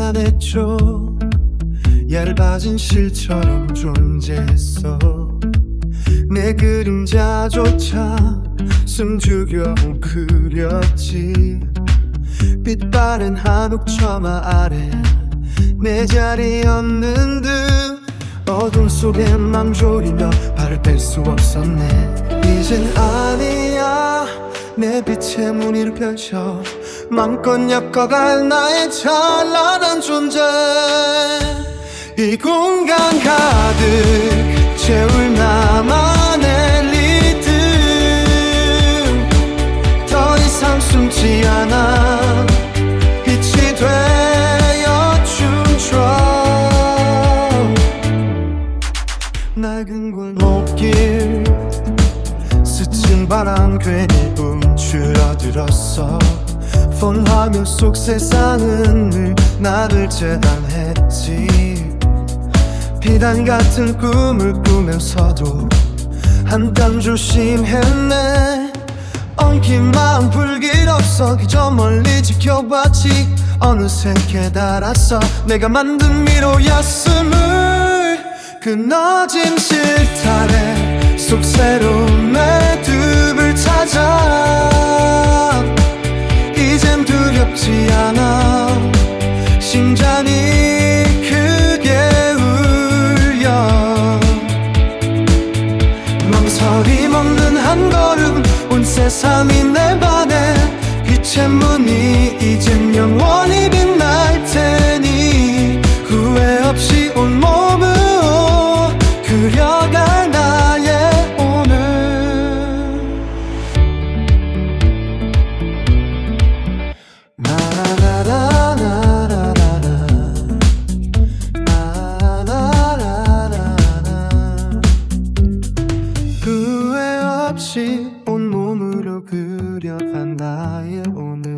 미안했죠. 얇아진 실처럼 존재했어. 내 그림자조차 숨죽여 그렸지. 빛바랜 한옥처마 아래 내 자리였는 듯 어둠 속에 망조리며 발을 뺄 수 없었네. 이젠 아니야. 내 빛의 무늬를 펼쳐 맘껏 엮어갈 나의 찬란한 존재. 이 공간 가득 채울 나만의 리듬. 더 이상 숨지 않아 빛이 되어 춤춰. 낡은 골목길 스친 바람 괜히 움츠러들었어. 폰 화면 속 세상은 늘 나를 재단했지. 비단 같은 꿈을 꾸면서도 한땀 조심했네. 엉킨 마음 불길없어 그저 멀리 지켜봤지. 어느새 깨달았어 내가 만든 미로였음을. 끊어진 실타래 속 새로운 매듭을 찾아. 이젠 두렵지 않아. 심장이 크게 울려. 망설임 없는 한 걸음 온 세상이 내 반에. 빛의 문이 이젠 영원히 빛날 테니 후회 없이 온몸으로 그려갈 나의 오늘. 후회 없이 온몸으로 그려간 나의 오늘.